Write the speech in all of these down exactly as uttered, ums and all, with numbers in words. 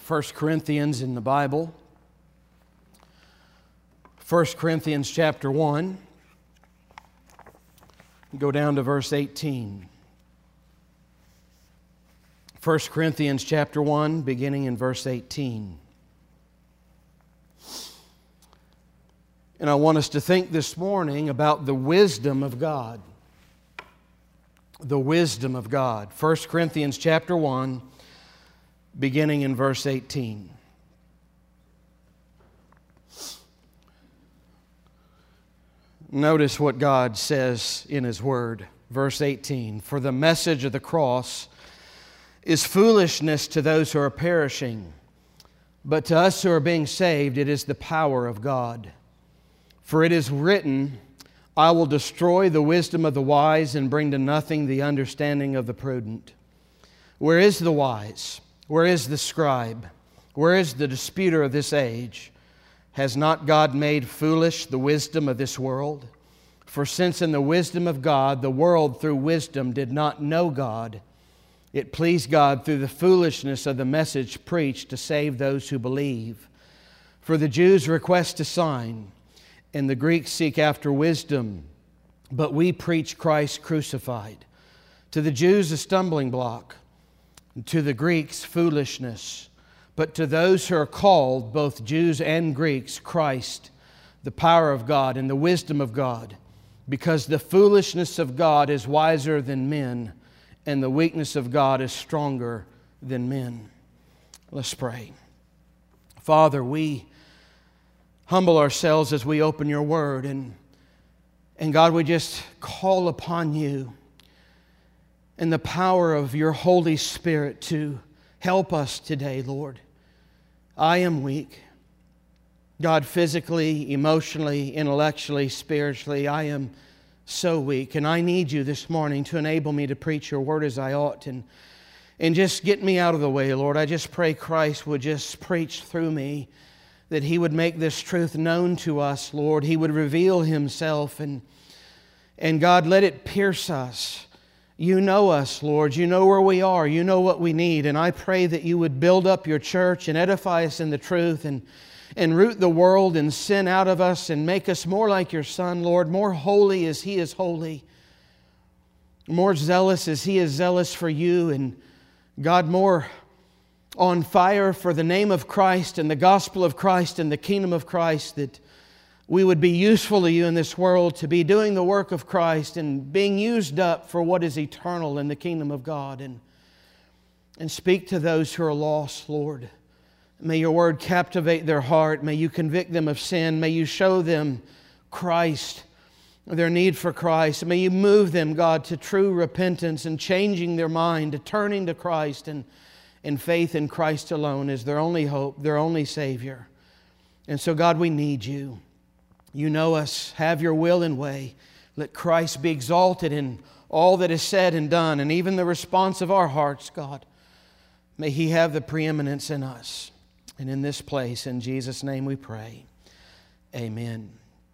First Corinthians in the Bible. First Corinthians chapter one. Go down to verse eighteen. First Corinthians chapter one, beginning in verse eighteen. And I want us to think this morning about the wisdom of God. The wisdom of God. First Corinthians chapter one, beginning in verse eighteen. Notice what God says in His Word. Verse eighteen, "For the message of the cross is foolishness to those who are perishing, but to us who are being saved it is the power of God. For it is written, I will destroy the wisdom of the wise and bring to nothing the understanding of the prudent. Where is the wise? Where is the scribe? Where is the disputer of this age? Has not God made foolish the wisdom of this world? For since in the wisdom of God the world through wisdom did not know God, it pleased God through the foolishness of the message preached to save those who believe. For the Jews request a sign, and the Greeks seek after wisdom, but we preach Christ crucified. To the Jews a stumbling block, and to the Greeks foolishness. But to those who are called, both Jews and Greeks, Christ, the power of God and the wisdom of God, because the foolishness of God is wiser than men, and the weakness of God is stronger than men." Let's pray. Father, we humble ourselves as we open Your Word, and, and God, we just call upon You and the power of Your Holy Spirit to help us today, Lord. I am weak. God, physically, emotionally, intellectually, spiritually, I am so weak. And I need You this morning to enable me to preach Your Word as I ought. And, and just get me out of the way, Lord. I just pray Christ would just preach through me, that He would make this truth known to us, Lord. He would reveal Himself. And, and God, let it pierce us. You know us, Lord. You know where we are. You know what we need. And I pray that You would build up Your church and edify us in the truth and, and root the world and sin out of us and make us more like Your Son, Lord, more holy as He is holy, more zealous as He is zealous for You, and God, more on fire for the name of Christ and the gospel of Christ and the kingdom of Christ, that we would be useful to You in this world, to be doing the work of Christ and being used up for what is eternal in the kingdom of God. And, and speak to those who are lost, Lord. May Your Word captivate their heart. May You convict them of sin. May You show them Christ, their need for Christ. May You move them, God, to true repentance and changing their mind, to turning to Christ and, and faith in Christ alone as their only hope, their only Savior. And so, God, we need You. You know us. Have Your will and way. Let Christ be exalted in all that is said and done, and even the response of our hearts, God. May He have the preeminence in us and in this place. In Jesus' name we pray. Amen.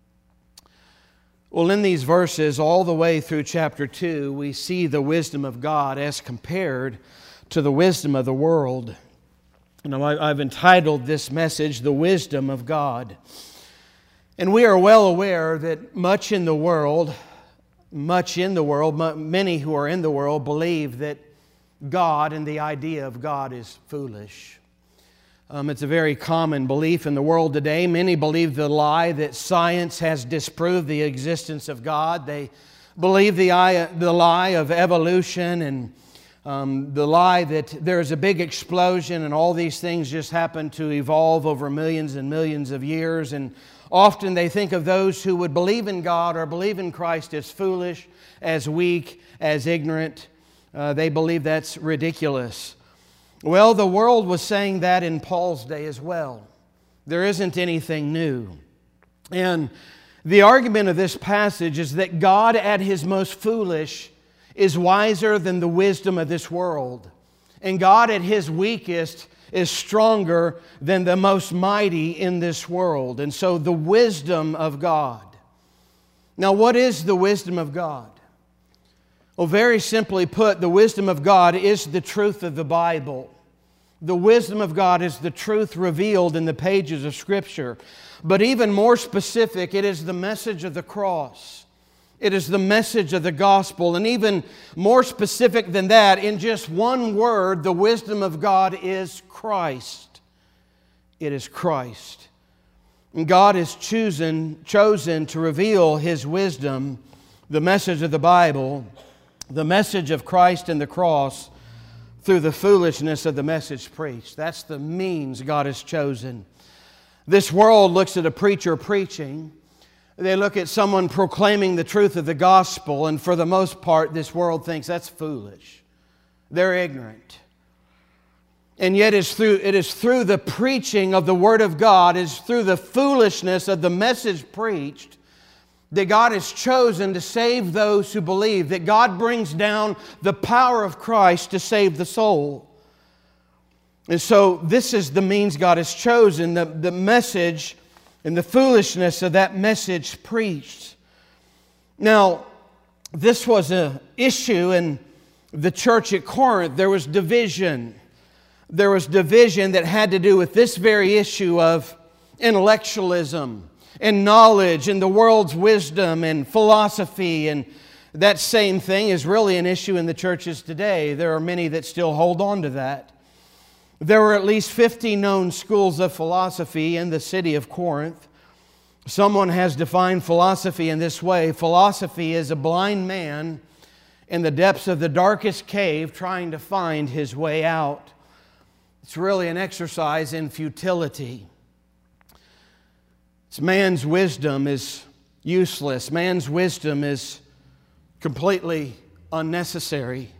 Well, in these verses, all the way through chapter two, we see the wisdom of God as compared to the wisdom of the world. You know, I've entitled this message, "The Wisdom of God." And we are well aware that much in the world, much in the world, many who are in the world believe that God and the idea of God is foolish. Um, it's a very common belief in the world today. Many believe the lie that science has disproved the existence of God. They believe the, the lie of evolution and um, the lie that there's a big explosion and all these things just happen to evolve over millions and millions of years. And often they think of those who would believe in God or believe in Christ as foolish, as weak, as ignorant. Uh, they believe that's ridiculous. Well, the world was saying that in Paul's day as well. There isn't anything new. And the argument of this passage is that God at His most foolish is wiser than the wisdom of this world. And God at His weakest is stronger than the most mighty in this world. And so the wisdom of God. Now, what is the wisdom of God? Well, very simply put, the wisdom of God is the truth of the Bible. The wisdom of God is the truth revealed in the pages of Scripture. But even more specific, it is the message of the cross. It is the message of the gospel. And even more specific than that, in just one word, the wisdom of God is Christ. It is Christ. And God has chosen, chosen to reveal His wisdom, the message of the Bible, the message of Christ and the cross, through the foolishness of the message preached. That's the means God has chosen. This world looks at a preacher preaching. They look at someone proclaiming the truth of the gospel, and for the most part, this world thinks that's foolish. They're ignorant. And yet it's through, it is through the preaching of the Word of God, it is through the foolishness of the message preached, that God has chosen to save those who believe, that God brings down the power of Christ to save the soul. And so this is the means God has chosen, the, the message and the foolishness of that message preached. Now, this was an issue in the church at Corinth. There was division. There was division that had to do with this very issue of intellectualism and knowledge and the world's wisdom and philosophy. And that same thing is really an issue in the churches today. There are many that still hold on to that. There were at least fifty known schools of philosophy in the city of Corinth. Someone has defined philosophy in this way. Philosophy is a blind man in the depths of the darkest cave trying to find his way out. It's really an exercise in futility. It's man's wisdom is useless. Man's wisdom is completely unnecessary.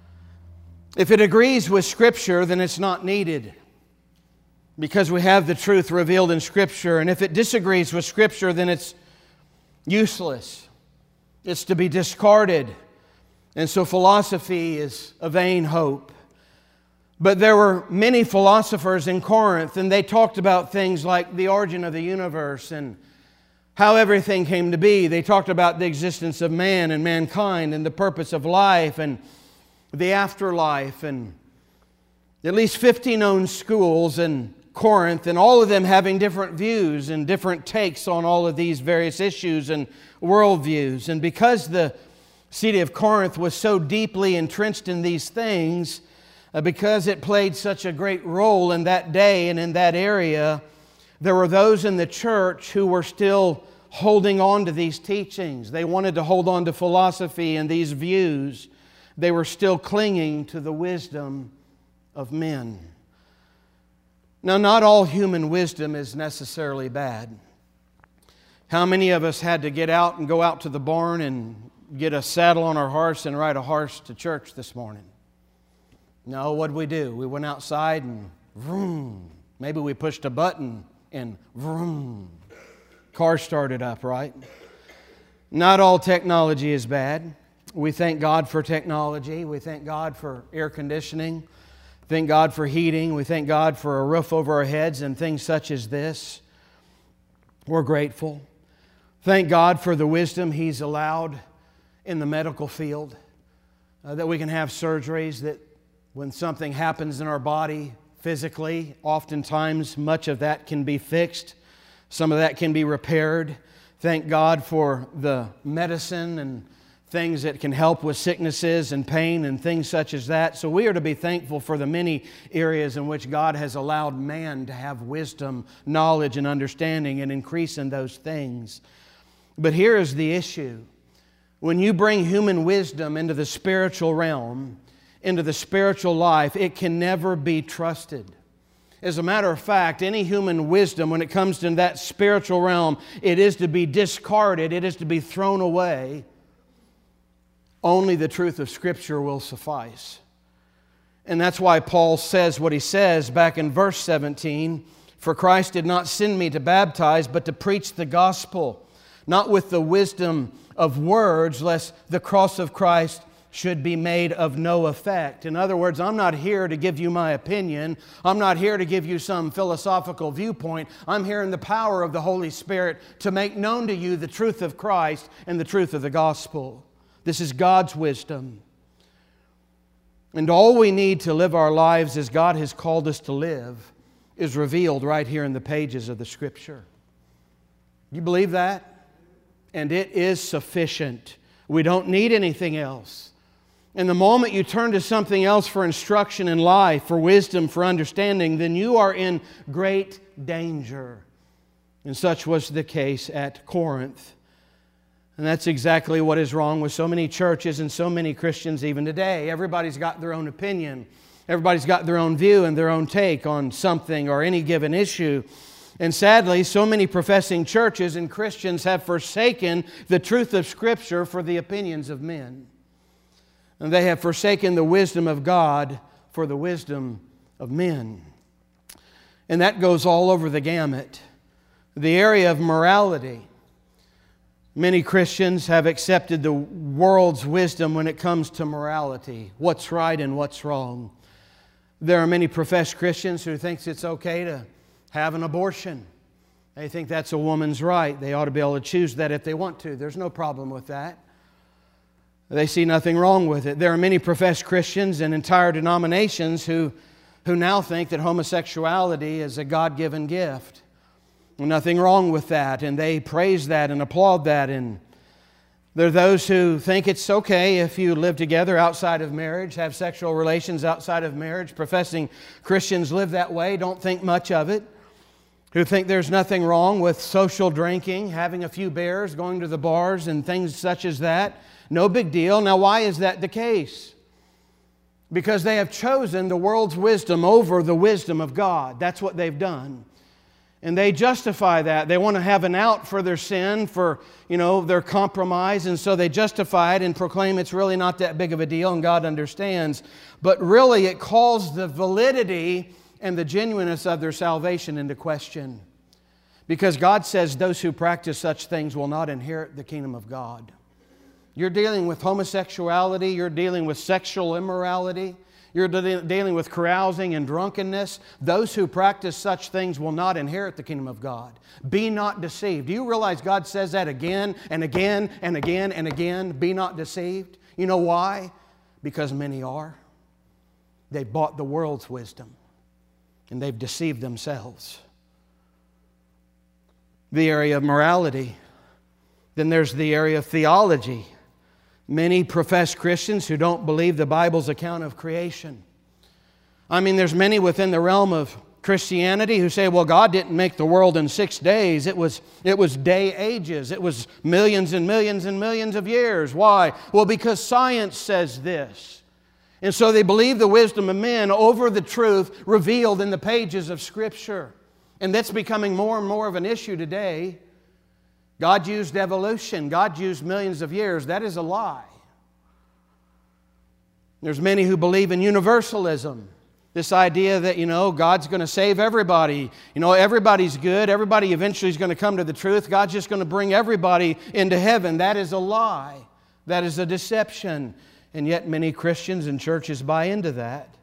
If it agrees with Scripture, then it's not needed, because we have the truth revealed in Scripture. And if it disagrees with Scripture, then it's useless. It's to be discarded. And so philosophy is a vain hope. But there were many philosophers in Corinth, and they talked about things like the origin of the universe and how everything came to be. They talked about the existence of man and mankind and the purpose of life and the afterlife, and at least fifty known schools in Corinth, and all of them having different views and different takes on all of these various issues and worldviews. And because the city of Corinth was so deeply entrenched in these things, uh, because it played such a great role in that day and in that area, there were those in the church who were still holding on to these teachings. They wanted to hold on to philosophy and these views. They were still clinging to the wisdom of men. Now, not all human wisdom is necessarily bad. How many of us had to get out and go out to the barn and get a saddle on our horse and ride a horse to church this morning? No, what did we do? We went outside and vroom. Maybe we pushed a button and vroom. Car started up, right? Not all technology is bad. We thank God for technology. We thank God for air conditioning. Thank God for heating. We thank God for a roof over our heads and things such as this. We're grateful. Thank God for the wisdom He's allowed in the medical field, uh, that we can have surgeries, that when something happens in our body physically, oftentimes much of that can be fixed. Some of that can be repaired. Thank God for the medicine and things that can help with sicknesses and pain and things such as that. So we are to be thankful for the many areas in which God has allowed man to have wisdom, knowledge, and understanding and increase in those things. But here is the issue. When you bring human wisdom into the spiritual realm, into the spiritual life, it can never be trusted. As a matter of fact, any human wisdom, when it comes to that spiritual realm, it is to be discarded, it is to be thrown away. Only the truth of Scripture will suffice. And that's why Paul says what he says back in verse seventeen, "For Christ did not send me to baptize, but to preach the gospel, not with the wisdom of words, lest the cross of Christ should be made of no effect." In other words, I'm not here to give you my opinion. I'm not here to give you some philosophical viewpoint. I'm here in the power of the Holy Spirit to make known to you the truth of Christ and the truth of the gospel. This is God's wisdom. And all we need to live our lives as God has called us to live is revealed right here in the pages of the Scripture. You believe that? And it is sufficient. We don't need anything else. And the moment you turn to something else for instruction in life, for wisdom, for understanding, then you are in great danger. And such was the case at Corinth. And that's exactly what is wrong with so many churches and so many Christians even today. Everybody's got their own opinion. Everybody's got their own view and their own take on something or any given issue. And sadly, so many professing churches and Christians have forsaken the truth of Scripture for the opinions of men. And they have forsaken the wisdom of God for the wisdom of men. And that goes all over the gamut. The area of morality. Many Christians have accepted the world's wisdom when it comes to morality, what's right and what's wrong. There are many professed Christians who think it's okay to have an abortion. They think that's a woman's right. They ought to be able to choose that if they want to. There's no problem with that. They see nothing wrong with it. There are many professed Christians and entire denominations who, who now think that homosexuality is a God-given gift. Nothing wrong with that, and they praise that and applaud that. And there are those who think it's okay if you live together outside of marriage, have sexual relations outside of marriage. Professing Christians live that way, don't think much of it. Who think there's nothing wrong with social drinking, having a few beers, going to the bars and things such as that. No big deal. Now, why is that the case? Because they have chosen the world's wisdom over the wisdom of God. That's what they've done. And they justify that. They want to have an out for their sin, for, you know, their compromise. And so they justify it and proclaim it's really not that big of a deal and God understands. But really it calls the validity and the genuineness of their salvation into question. Because God says those who practice such things will not inherit the kingdom of God. You're dealing with homosexuality. You're dealing with sexual immorality. You're de- dealing with carousing and drunkenness. Those who practice such things will not inherit the kingdom of God. Be not deceived. Do you realize God says that again and again and again and again? Be not deceived. You know why? Because many are. They bought the world's wisdom and they've deceived themselves. The area of morality. Then there's the area of theology. Many professed Christians who don't believe the Bible's account of creation. I mean, there's many within the realm of Christianity who say, well, God didn't make the world in six days. It was, it was day ages. It was millions and millions and millions of years. Why? Well, because science says this. And so they believe the wisdom of men over the truth revealed in the pages of Scripture. And that's becoming more and more of an issue today. God used evolution. God used millions of years. That is a lie. There's many who believe in universalism. This idea that, you know, God's going to save everybody. You know, everybody's good. Everybody eventually is going to come to the truth. God's just going to bring everybody into heaven. That is a lie. That is a deception. And yet many Christians and churches buy into that.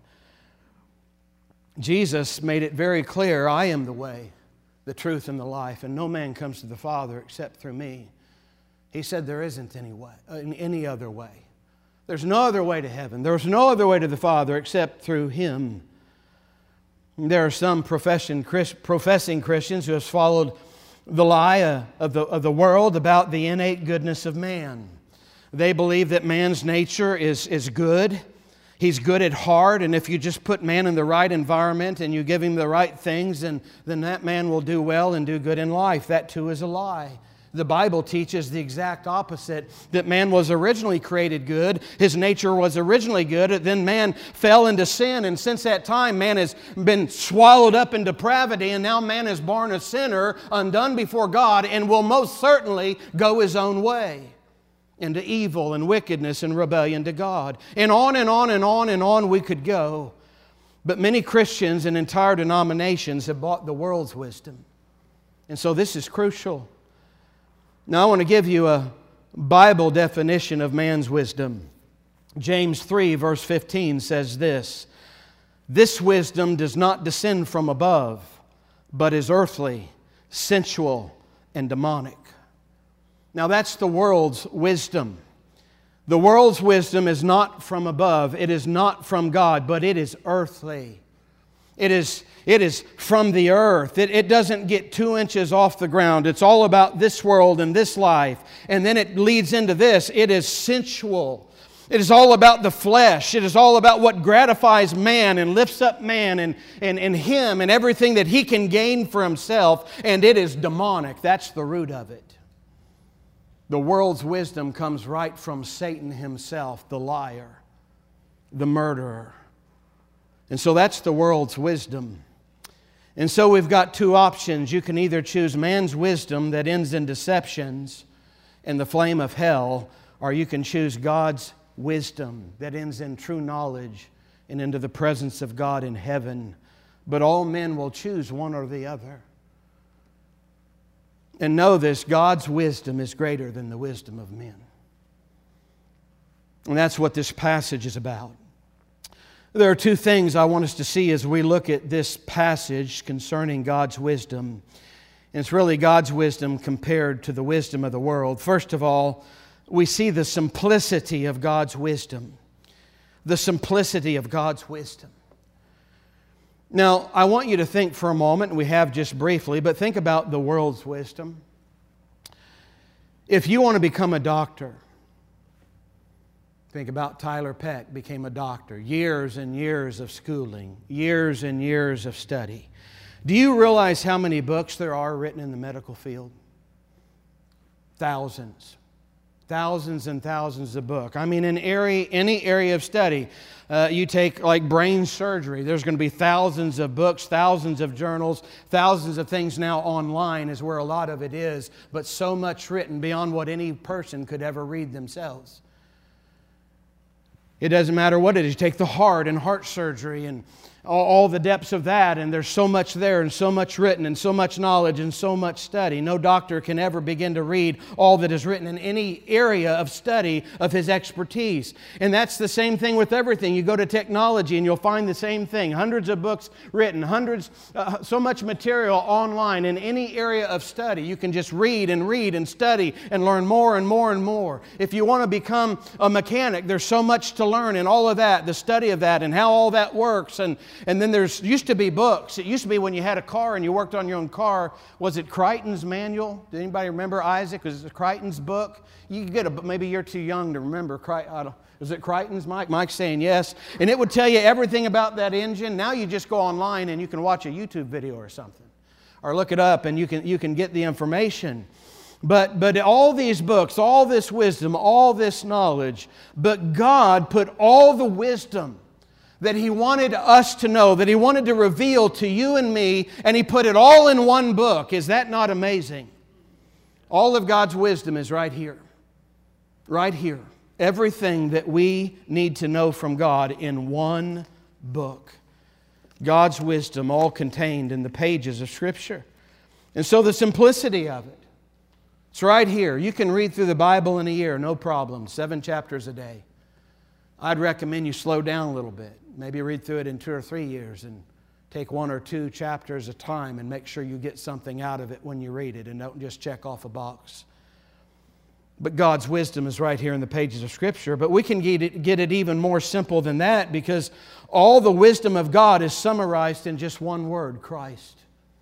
Jesus made it very clear, I am the way, the truth, and the life, and no man comes to the Father except through me. He said there isn't any way, any other way. There's no other way to heaven. There's no other way to the Father except through Him. There are some professing Christians who have followed the lie of the, of the world about the innate goodness of man. They believe that man's nature is, is good. He's good at heart, and if you just put man in the right environment and you give him the right things, then, then that man will do well and do good in life. That too is a lie. The Bible teaches the exact opposite, that man was originally created good, his nature was originally good, then man fell into sin, and since that time man has been swallowed up in depravity, and now man is born a sinner, undone before God, and will most certainly go his own way into evil and wickedness and rebellion to God. And on and on and on and on we could go. But many Christians and entire denominations have bought the world's wisdom. And so this is crucial. Now I want to give you a Bible definition of man's wisdom. James three verse fifteen says this, "This wisdom does not descend from above, but is earthly, sensual, and demonic." Now that's the world's wisdom. The world's wisdom is not from above. It is not from God, but it is earthly. It is, it is from the earth. It, it doesn't get two inches off the ground. It's all about this world and this life. And then it leads into this. It is sensual. It is all about the flesh. It is all about what gratifies man and lifts up man and, and, and him and everything that he can gain for himself. And it is demonic. That's the root of it. The world's wisdom comes right from Satan himself, the liar, the murderer. And so that's the world's wisdom. And so we've got two options. You can either choose man's wisdom that ends in deceptions and the flame of hell, or you can choose God's wisdom that ends in true knowledge and into the presence of God in heaven. But all men will choose one or the other. And know this, God's wisdom is greater than the wisdom of men. And that's what this passage is about. There are two things I want us to see as we look at this passage concerning God's wisdom. And it's really God's wisdom compared to the wisdom of the world. First of all, we see the simplicity of God's wisdom. The simplicity of God's wisdom. Now, I want you to think for a moment, and we have just briefly, but think about the world's wisdom. If you want to become a doctor, think about Tyler Peck became a doctor. Years and years of schooling, years and years of study. Do you realize how many books there are written in the medical field? Thousands. Thousands and thousands of books. I mean, in area, any area of study, uh, you take like brain surgery, there's going to be thousands of books, thousands of journals, thousands of things now online is where a lot of it is, but so much written beyond what any person could ever read themselves. It doesn't matter what it is. You take the heart and heart surgery and all, all the depths of that, and there's so much there and so much written and so much knowledge and so much study. No doctor can ever begin to read all that is written in any area of study of his expertise. And that's the same thing with everything. You go to technology and you'll find the same thing. Hundreds of books written, hundreds, uh, so much material online in any area of study. You can just read and read and study and learn more and more and more. If you want to become a mechanic, there's so much to learn in all of that, the study of that and how all that works. And, and then there's used to be books. It used to be when you had a car and you worked on your own car, was it Crichton's manual? Did anybody remember Isaac? Was it Crichton's book? You could get a, maybe you're too young to remember. Was it Crichton's, Mike? Mike's saying yes. And it would tell you everything about that engine. Now you just go online and you can watch a YouTube video or something. Or look it up and you can, you can get the information. But, but all these books, all this wisdom, all this knowledge, but God put all the wisdom that He wanted us to know, that He wanted to reveal to you and me, and He put it all in one book. Is that not amazing? All of God's wisdom is right here. Right here. Everything that we need to know from God in one book. God's wisdom all contained in the pages of Scripture. And so the simplicity of it. It's right here. You can read through the Bible in a year, no problem. Seven chapters a day. I'd recommend you slow down a little bit. Maybe read through it in two or three years and take one or two chapters at a time and make sure you get something out of it when you read it and don't just check off a box. But God's wisdom is right here in the pages of Scripture. But we can get it, get it even more simple than that, because all the wisdom of God is summarized in just one word: Christ.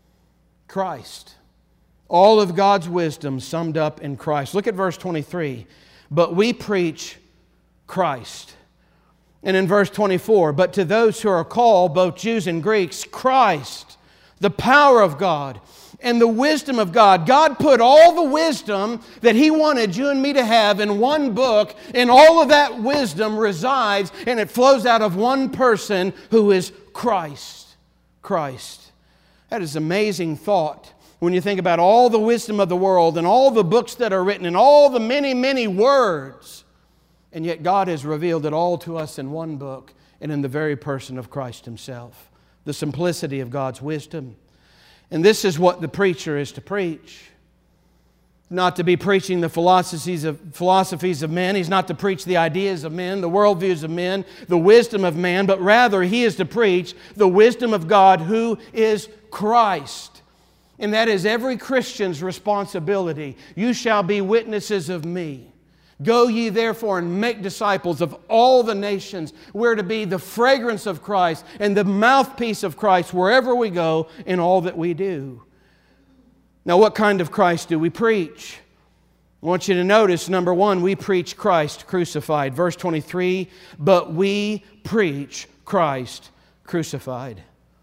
Christ. All of God's wisdom summed up in Christ. Look at verse twenty-three. But we preach Christ. And in verse twenty-four, but to those who are called, both Jews and Greeks, Christ, the power of God and the wisdom of God. God put all the wisdom that He wanted you and me to have in one book, and all of that wisdom resides and it flows out of one person who is Christ. Christ. That is an amazing thought. When you think about all the wisdom of the world and all the books that are written and all the many, many words, and yet God has revealed it all to us in one book and in the very person of Christ Himself. The simplicity of God's wisdom. And this is what the preacher is to preach. Not to be preaching the philosophies of, philosophies of men. He's not to preach the ideas of men, the worldviews of men, the wisdom of man, but rather he is to preach the wisdom of God, who is Christ. And that is every Christian's responsibility. You shall be witnesses of me. Go ye therefore and make disciples of all the nations. We're to be the fragrance of Christ and the mouthpiece of Christ wherever we go in all that we do. Now, what kind of Christ do we preach? I want you to notice, number one, we preach Christ crucified. Verse twenty-three, but we preach Christ crucified.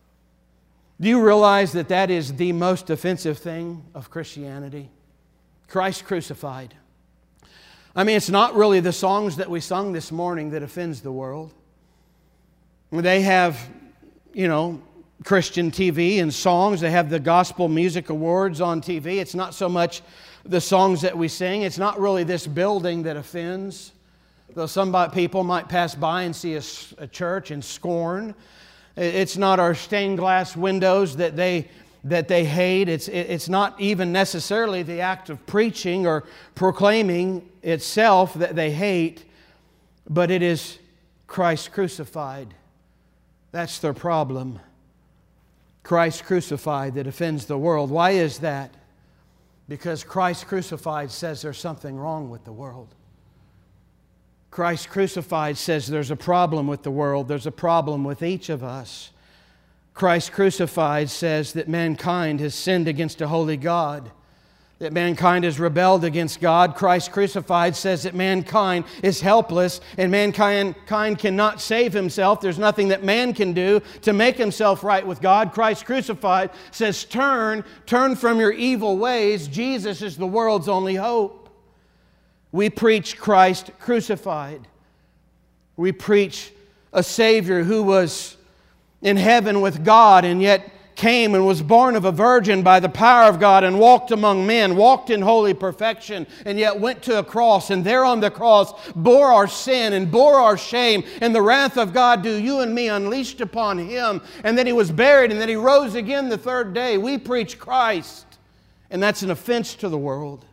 Do you realize that that is the most offensive thing of Christianity? Christ crucified. I mean, it's not really the songs that we sung this morning that offends the world. They have, you know, Christian T V and songs. They have the Gospel Music Awards on T V. It's not so much the songs that we sing. It's not really this building that offends. Though some people might pass by and see a, a church and scorn. It's not our stained glass windows that they that they hate. It's, it's not even necessarily the act of preaching or proclaiming itself that they hate, but it is Christ crucified. That's their problem. Christ crucified that offends the world. Why is that? Because Christ crucified says there's something wrong with the world. Christ crucified says there's a problem with the world. There's a problem with each of us. Christ crucified says that mankind has sinned against a holy God, that mankind has rebelled against God. Christ crucified says that mankind is helpless and mankind cannot save himself. There's nothing that man can do to make himself right with God. Christ crucified says, turn, turn from your evil ways. Jesus is the world's only hope. We preach Christ crucified. We preach a Savior who was in heaven with God and yet came and was born of a virgin by the power of God and walked among men, walked in holy perfection, and yet went to a cross, and there on the cross bore our sin and bore our shame, and the wrath of God do you and me unleashed upon Him, and then He was buried, and then He rose again the third day. We preach Christ, and that's an offense to the world.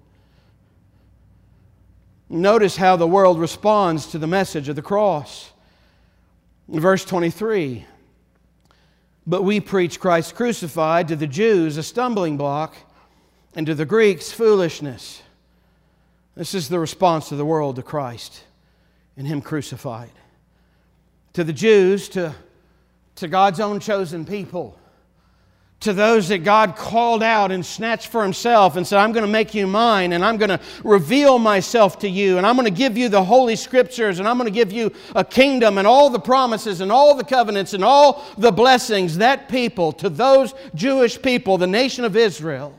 Notice how the world responds to the message of the cross. In verse twenty-three, but we preach Christ crucified, to the Jews a stumbling block, and to the Greeks foolishness. This is the response of the world to Christ and Him crucified. To the Jews, to, to God's own chosen people, to those that God called out and snatched for Himself and said, I'm going to make you mine, and I'm going to reveal myself to you, and I'm going to give you the Holy Scriptures, and I'm going to give you a kingdom and all the promises and all the covenants and all the blessings. That people, to those Jewish people, the nation of Israel,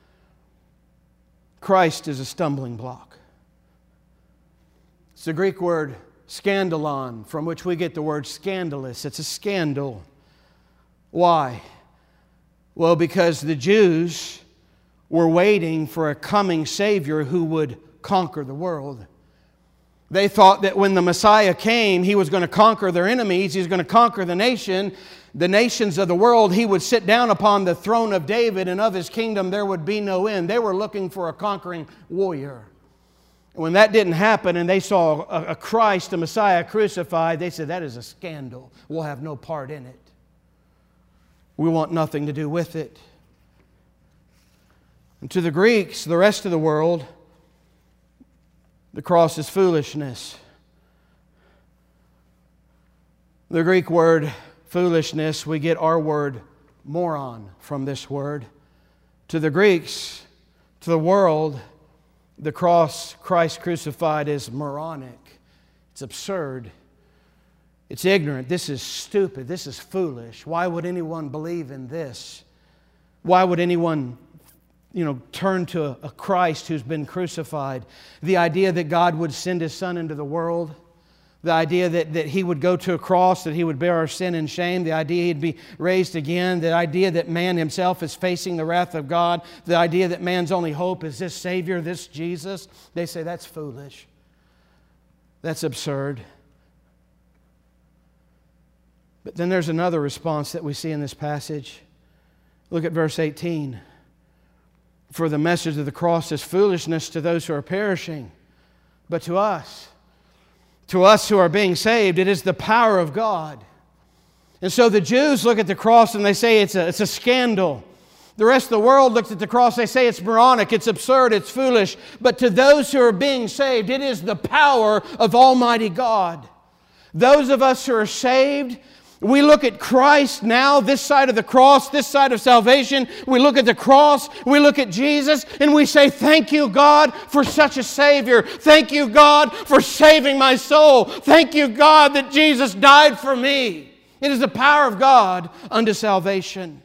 Christ is a stumbling block. It's the Greek word scandalon, from which we get the word scandalous. It's a scandal. Why? Well, because the Jews were waiting for a coming Savior who would conquer the world. They thought that when the Messiah came, He was going to conquer their enemies. He was going to conquer the nation, the nations of the world. He would sit down upon the throne of David, and of His kingdom there would be no end. They were looking for a conquering warrior. When that didn't happen and they saw a, a Christ, a Messiah crucified, they said, that is a scandal. We'll have no part in it. We want nothing to do with it. And to the Greeks, the rest of the world, the cross is foolishness. The Greek word foolishness, we get our word moron from this word. To the Greeks, to the world, the cross, Christ crucified, is moronic. It's absurd. It's ignorant. This is stupid. This is foolish. Why would anyone believe in this? Why would anyone, you know, turn to a, a Christ who's been crucified? The idea that God would send His Son into the world, the idea that, that He would go to a cross, that He would bear our sin and shame, the idea He'd be raised again, the idea that man himself is facing the wrath of God, the idea that man's only hope is this Savior, this Jesus. They say that's foolish. That's absurd. But then there's another response that we see in this passage. Look at verse eighteen. For the message of the cross is foolishness to those who are perishing, but to us, to us who are being saved, it is the power of God. And so the Jews look at the cross and they say it's a, it's a scandal. The rest of the world looks at the cross, they say it's moronic, it's absurd, it's foolish. But to those who are being saved, it is the power of Almighty God. Those of us who are saved, we look at Christ now, this side of the cross, this side of salvation. We look at the cross, we look at Jesus, and we say, thank you, God, for such a Savior. Thank you, God, for saving my soul. Thank you, God, that Jesus died for me. It is the power of God unto salvation.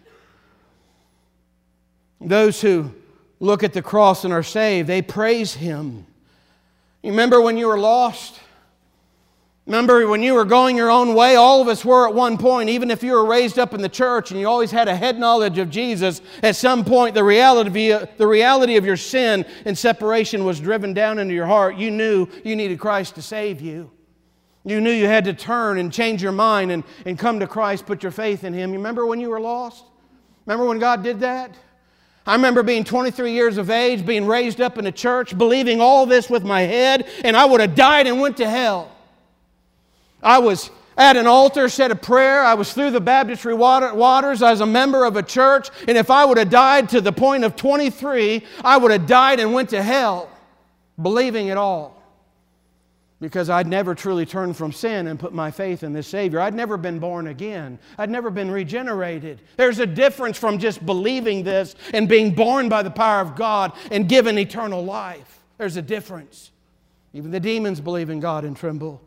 Those who look at the cross and are saved, they praise Him. You remember when you were lost? Remember when you were going your own way? All of us were at one point. Even if you were raised up in the church and you always had a head knowledge of Jesus, at some point the reality, the reality of your sin and separation was driven down into your heart. You knew you needed Christ to save you. You knew you had to turn and change your mind and, and come to Christ, put your faith in Him. You remember when you were lost? Remember when God did that? I remember being twenty-three years of age, being raised up in a church, believing all this with my head, and I would have died and went to hell. I was at an altar, said a prayer. I was through the baptistry waters. I was a member of a church, and if I would have died to the point of twenty-three, I would have died and went to hell, believing it all. Because I'd never truly turned from sin and put my faith in this Savior. I'd never been born again. I'd never been regenerated. There's a difference from just believing this and being born by the power of God and given eternal life. There's a difference. Even the demons believe in God and tremble.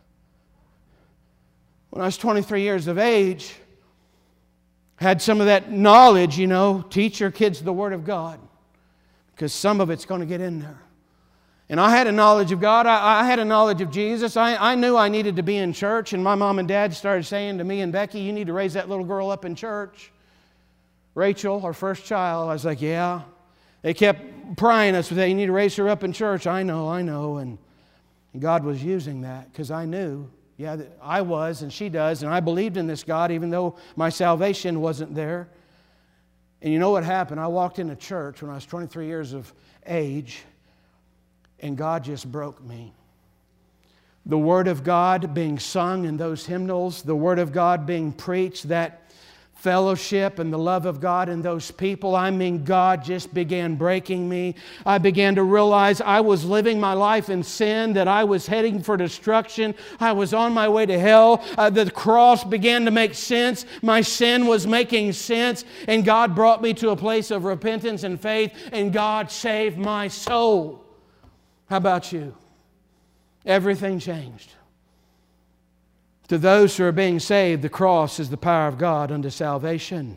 When I was twenty-three years of age, had some of that knowledge, you know, teach your kids the Word of God. Because some of it's going to get in there. And I had a knowledge of God. I, I had a knowledge of Jesus. I, I knew I needed to be in church. And my mom and dad started saying to me and Becky, you need to raise that little girl up in church. Rachel, our first child. I was like, yeah. They kept prying us with that. You need to raise her up in church. I know, I know. And God was using that because I knew. Yeah, I was and she does. And I believed in this God even though my salvation wasn't there. And you know what happened? I walked into church when I was twenty-three years of age. And God just broke me. The Word of God being sung in those hymnals, the Word of God being preached, that fellowship and the love of God in those people, I mean, God just began breaking me. I began to realize I was living my life in sin, that I was heading for destruction. I was on my way to hell. Uh, the cross began to make sense. My sin was making sense. And God brought me to a place of repentance and faith, and God saved my soul. How about you? Everything changed. To those who are being saved, the cross is the power of God unto salvation.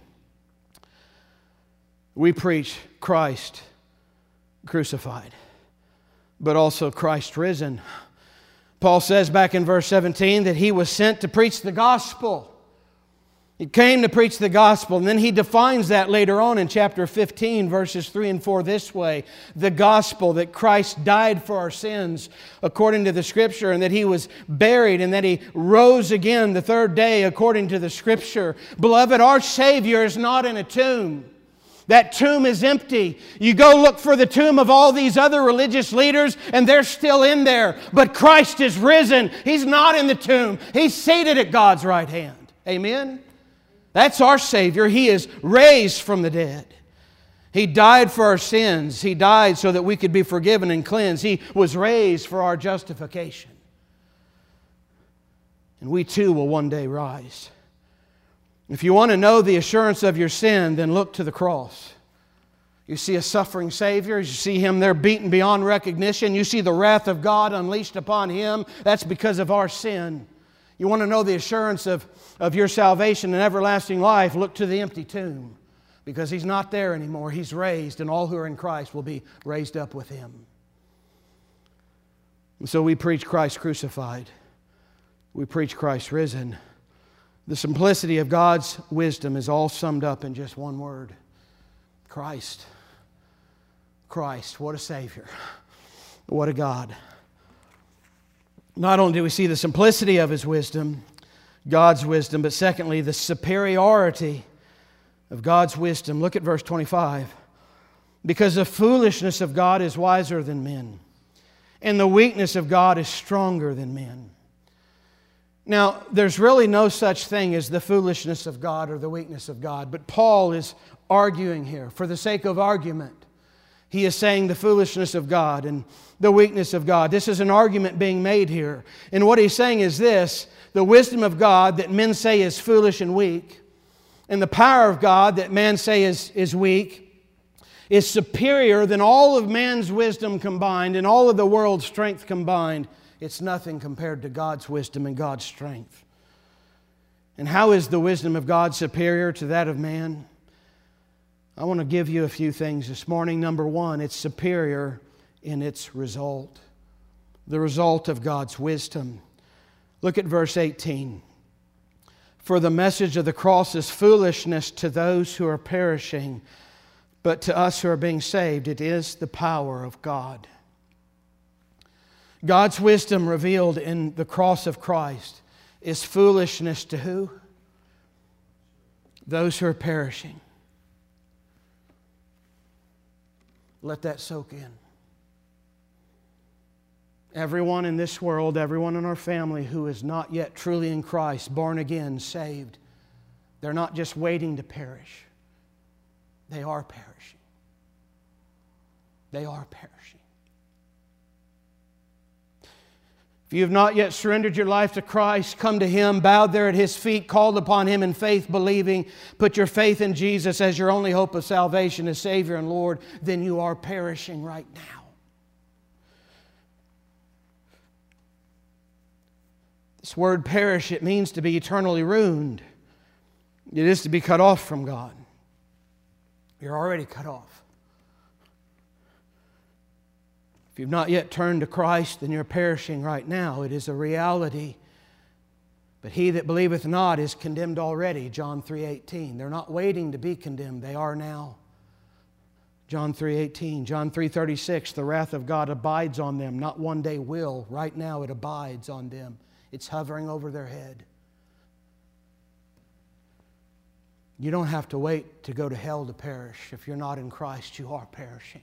We preach Christ crucified, but also Christ risen. Paul says back in verse seventeen that he was sent to preach the gospel. He came to preach the gospel, and then he defines that later on in chapter fifteen, verses three and four this way. The gospel, that Christ died for our sins according to the Scripture, and that He was buried, and that He rose again the third day according to the Scripture. Beloved, our Savior is not in a tomb. That tomb is empty. You go look for the tomb of all these other religious leaders, and they're still in there. But Christ is risen. He's not in the tomb. He's seated at God's right hand. Amen? That's our Savior. He is raised from the dead. He died for our sins. He died so that we could be forgiven and cleansed. He was raised for our justification. And we too will one day rise. If you want to know the assurance of your sin, then look to the cross. You see a suffering Savior. You see Him there beaten beyond recognition. You see the wrath of God unleashed upon Him. That's because of our sin. You want to know the assurance of, of your salvation and everlasting life, look to the empty tomb. Because He's not there anymore. He's raised, and all who are in Christ will be raised up with Him. And so we preach Christ crucified. We preach Christ risen. The simplicity of God's wisdom is all summed up in just one word. Christ. Christ. What a Savior. What a God. Not only do we see the simplicity of His wisdom, God's wisdom, but secondly, the superiority of God's wisdom. Look at verse twenty-five. Because the foolishness of God is wiser than men, and the weakness of God is stronger than men. Now, there's really no such thing as the foolishness of God or the weakness of God, but Paul is arguing here for the sake of argument. He is saying the foolishness of God and the weakness of God. This is an argument being made here. And what he's saying is this: the wisdom of God that men say is foolish and weak, and the power of God that men say is, is weak, is superior than all of man's wisdom combined and all of the world's strength combined. It's nothing compared to God's wisdom and God's strength. And how is the wisdom of God superior to that of man? I want to give you a few things this morning. Number one, it's superior in its result. The result of God's wisdom. Look at verse eighteen. For the message of the cross is foolishness to those who are perishing, but to us who are being saved, it is the power of God. God's wisdom revealed in the cross of Christ is foolishness to who? Those who are perishing. Let that soak in. Everyone in this world, everyone in our family who is not yet truly in Christ, born again, saved, they're not just waiting to perish. They are perishing. They are perishing. If you have not yet surrendered your life to Christ, come to Him, bowed there at His feet, called upon Him in faith, believing, put your faith in Jesus as your only hope of salvation, as Savior and Lord, then you are perishing right now. This word perish, it means to be eternally ruined. It is to be cut off from God. You're already cut off. If you've not yet turned to Christ, then you're perishing right now. It is a reality. But he that believeth not is condemned already, John three eighteen. They're not waiting to be condemned. They are now. John three eighteen. John three thirty-six, the wrath of God abides on them. Not one day will. Right now it abides on them. It's hovering over their head. You don't have to wait to go to hell to perish. If you're not in Christ, you are perishing.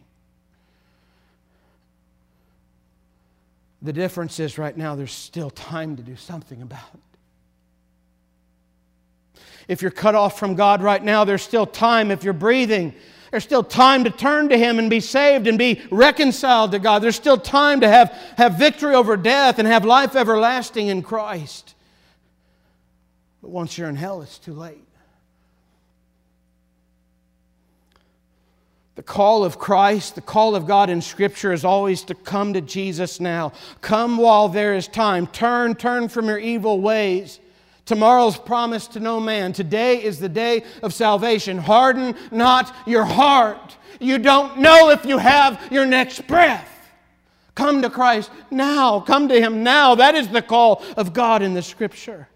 The difference is right now there's still time to do something about it. If you're cut off from God right now, there's still time. If you're breathing, there's still time to turn to Him and be saved and be reconciled to God. There's still time to have, have victory over death and have life everlasting in Christ. But once you're in hell, it's too late. The call of Christ, the call of God in Scripture is always to come to Jesus now. Come while there is time. Turn, turn from your evil ways. Tomorrow's promised to no man. Today is the day of salvation. Harden not your heart. You don't know if you have your next breath. Come to Christ now. Come to Him now. That is the call of God in the Scripture.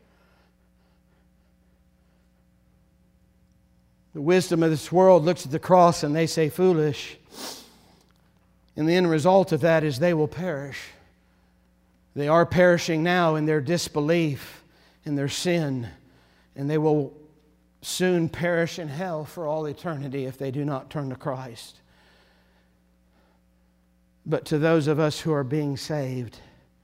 The wisdom of this world looks at the cross and they say foolish. And the end result of that is they will perish. They are perishing now in their disbelief, in their sin, and they will soon perish in hell for all eternity if they do not turn to Christ. But to those of us who are being saved,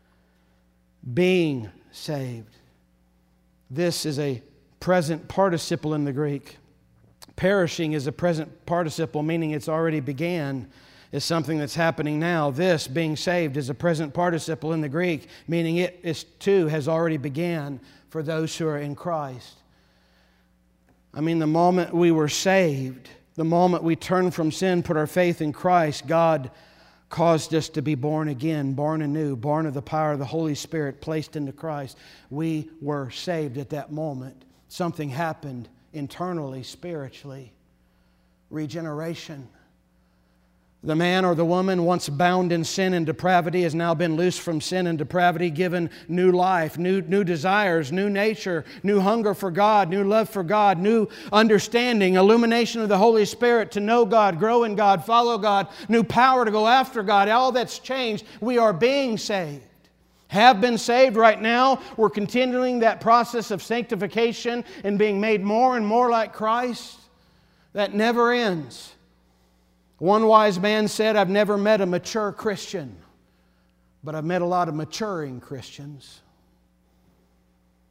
being saved, this is a present participle in the Greek. Perishing is a present participle, meaning it's already began. It's something that's happening now. This, being saved, is a present participle in the Greek, meaning it is too has already began for those who are in Christ. I mean, the moment we were saved, the moment we turned from sin, put our faith in Christ, God caused us to be born again, born anew, born of the power of the Holy Spirit, placed into Christ. We were saved at that moment. Something happened internally, spiritually. Regeneration. The man or the woman once bound in sin and depravity has now been loosed from sin and depravity, given new life, new, new desires, new nature, new hunger for God, new love for God, new understanding, illumination of the Holy Spirit to know God, grow in God, follow God, new power to go after God. All that's changed. We are being saved. Have been saved right now. We're continuing that process of sanctification and being made more and more like Christ. That never ends. One wise man said, I've never met a mature Christian, but I've met a lot of maturing Christians.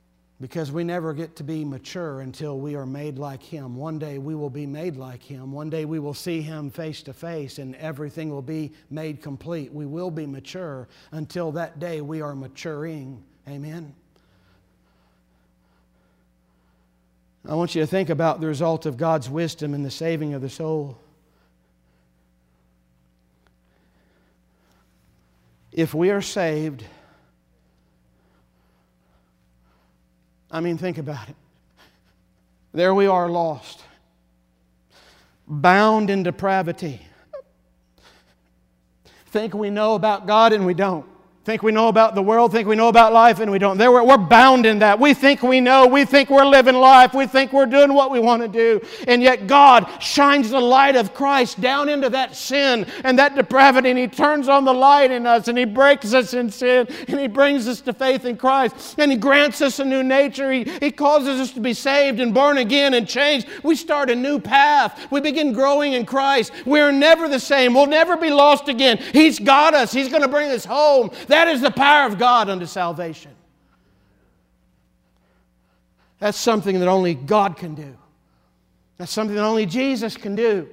Because we never get to be mature until we are made like Him. One day we will be made like Him. One day we will see Him face to face and everything will be made complete. We will be mature. Until that day we are maturing. Amen. I want you to think about the result of God's wisdom in the saving of the soul. If we are saved, I mean, think about it. There we are lost, bound in depravity. Think we know about God and we don't. Think we know about the world, think we know about life, and we don't. There we're, we're bound in that. We think we know. We think we're living life. We think we're doing what we want to do. And yet God shines the light of Christ down into that sin and that depravity, and He turns on the light in us, and He breaks us in sin, and He brings us to faith in Christ, and He grants us a new nature. He, he causes us to be saved and born again and changed. We start a new path. We begin growing in Christ. We're never the same. We'll never be lost again. He's got us. He's going to bring us home. That is the power of God unto salvation. That's something that only God can do. That's something that only Jesus can do.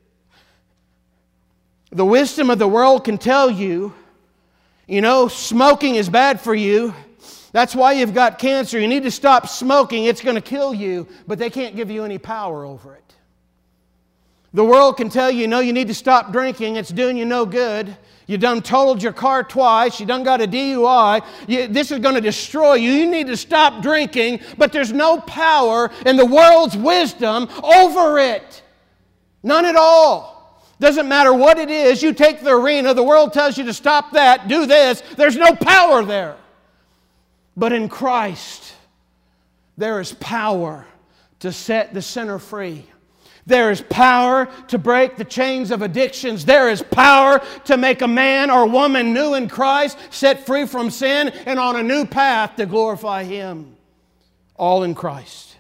The wisdom of the world can tell you, you know, smoking is bad for you. That's why you've got cancer. You need to stop smoking. It's going to kill you. But they can't give you any power over it. The world can tell you, you know, you need to stop drinking. It's doing you no good. You done totaled your car twice. You done got a D U I. You, this is going to destroy you. You need to stop drinking. But there's no power in the world's wisdom over it. None at all. Doesn't matter what it is. You take the arena. The world tells you to stop that, do this. There's no power there. But in Christ, there is power to set the sinner free. There is power to break the chains of addictions. There is power to make a man or woman new in Christ, set free from sin, and on a new path to glorify Him. All in Christ.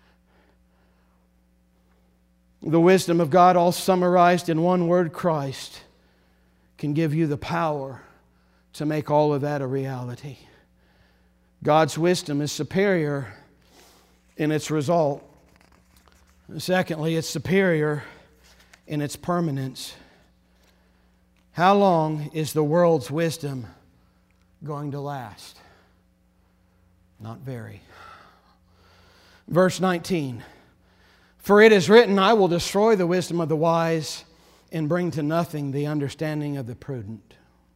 The wisdom of God, all summarized in one word, Christ, can give you the power to make all of that a reality. God's wisdom is superior in its result. Secondly, it's superior in its permanence. How long is the world's wisdom going to last? Not very. Verse nineteen. For it is written, I will destroy the wisdom of the wise and bring to nothing the understanding of the prudent.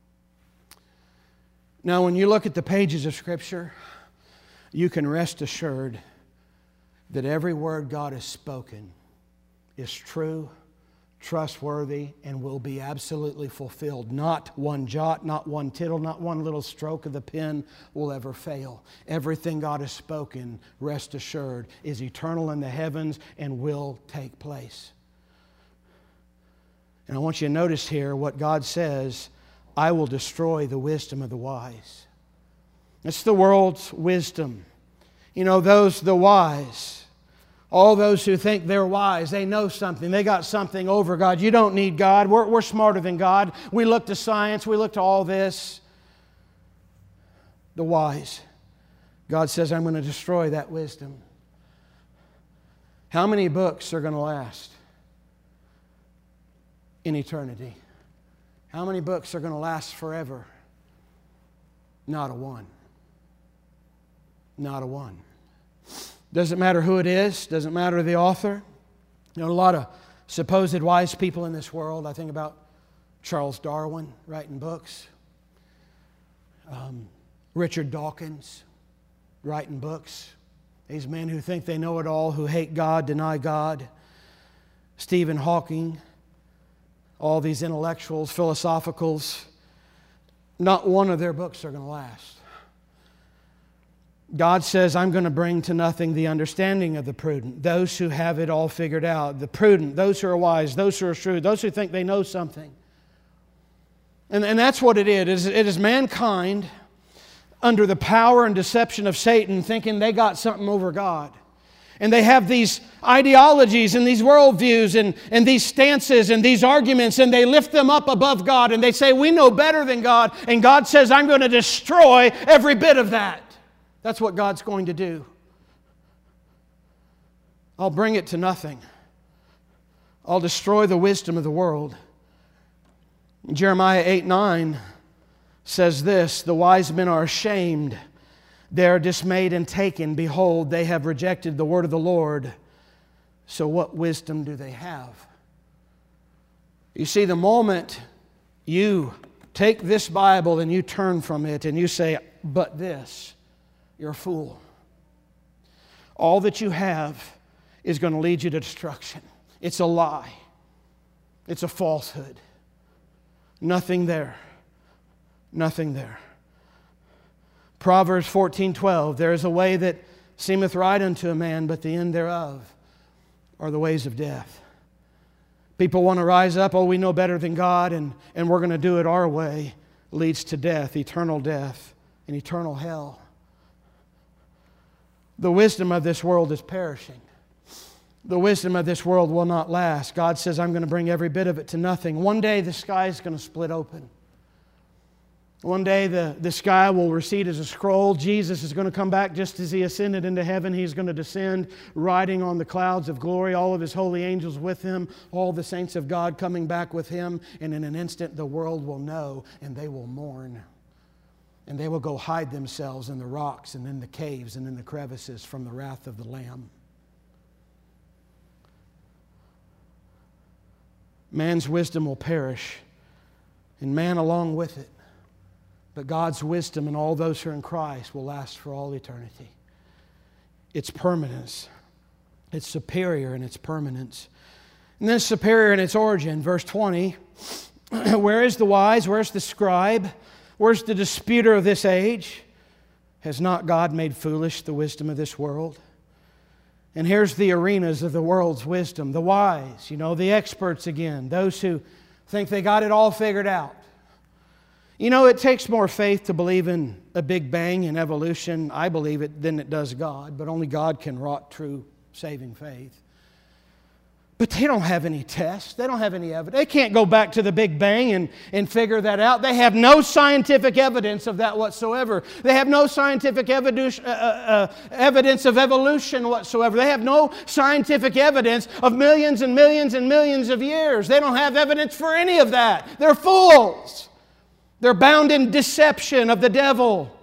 Now, when you look at the pages of Scripture, you can rest assured that every word God has spoken is true, trustworthy, and will be absolutely fulfilled. Not one jot, not one tittle, not one little stroke of the pen will ever fail. Everything God has spoken, rest assured, is eternal in the heavens and will take place. And I want you to notice here what God says, I will destroy the wisdom of the wise. It's the world's wisdom. You know, those, the wise, all those who think they're wise, they know something, they got something over God. You don't need God. We're, we're smarter than God. We look to science, we look to all this. The wise. God says, I'm going to destroy that wisdom. How many books are going to last in eternity? How many books are going to last forever? Not a one. Not a one. Doesn't matter who it is. Doesn't matter the author. You know, a lot of supposed wise people in this world. I think about Charles Darwin writing books. Um, Richard Dawkins writing books. These men who think they know it all, who hate God, deny God. Stephen Hawking. All these intellectuals, philosophicals. Not one of their books are going to last. God says, I'm going to bring to nothing the understanding of the prudent. Those who have it all figured out. The prudent, those who are wise, those who are shrewd, those who think they know something. And, and that's what it is. It is mankind under the power and deception of Satan thinking they got something over God. And they have these ideologies and these worldviews and, and these stances and these arguments, and they lift them up above God and they say, we know better than God. And God says, I'm going to destroy every bit of that. That's what God's going to do. I'll bring it to nothing. I'll destroy the wisdom of the world. Jeremiah eight nine says this, the wise men are ashamed. They are dismayed and taken. Behold, they have rejected the word of the Lord. So what wisdom do they have? You see, the moment you take this Bible and you turn from it and you say, but this, you're a fool. All that you have is going to lead you to destruction. It's a lie. It's a falsehood. Nothing there. Nothing there. Proverbs fourteen twelve, there is a way that seemeth right unto a man, but the end thereof are the ways of death. People want to rise up, oh, we know better than God, and, and we're going to do it our way. Leads to death, eternal death, and eternal hell. The wisdom of this world is perishing. The wisdom of this world will not last. God says, I'm going to bring every bit of it to nothing. One day the sky is going to split open. One day the, the sky will recede as a scroll. Jesus is going to come back just as He ascended into heaven. He's going to descend riding on the clouds of glory, all of His holy angels with Him, all the saints of God coming back with Him. And in an instant the world will know and they will mourn. And they will go hide themselves in the rocks and in the caves and in the crevices from the wrath of the Lamb. Man's wisdom will perish, and man along with it. But God's wisdom and all those who are in Christ will last for all eternity. Its permanence. It's superior in its permanence. And then it's superior in its origin. Verse twenty, where is the wise? Where's the scribe? Where's the disputer of this age? Has not God made foolish the wisdom of this world? And here's the arenas of the world's wisdom. The wise, you know, the experts again. Those who think they got it all figured out. You know, it takes more faith to believe in a Big Bang and evolution, I believe it, than it does God. But only God can wrought true saving faith. But they don't have any tests. They don't have any evidence. They can't go back to the Big Bang and, and figure that out. They have no scientific evidence of that whatsoever. They have no scientific evidence, uh, uh, evidence of evolution whatsoever. They have no scientific evidence of millions and millions and millions of years. They don't have evidence for any of that. They're fools. They're bound in deception of the devil.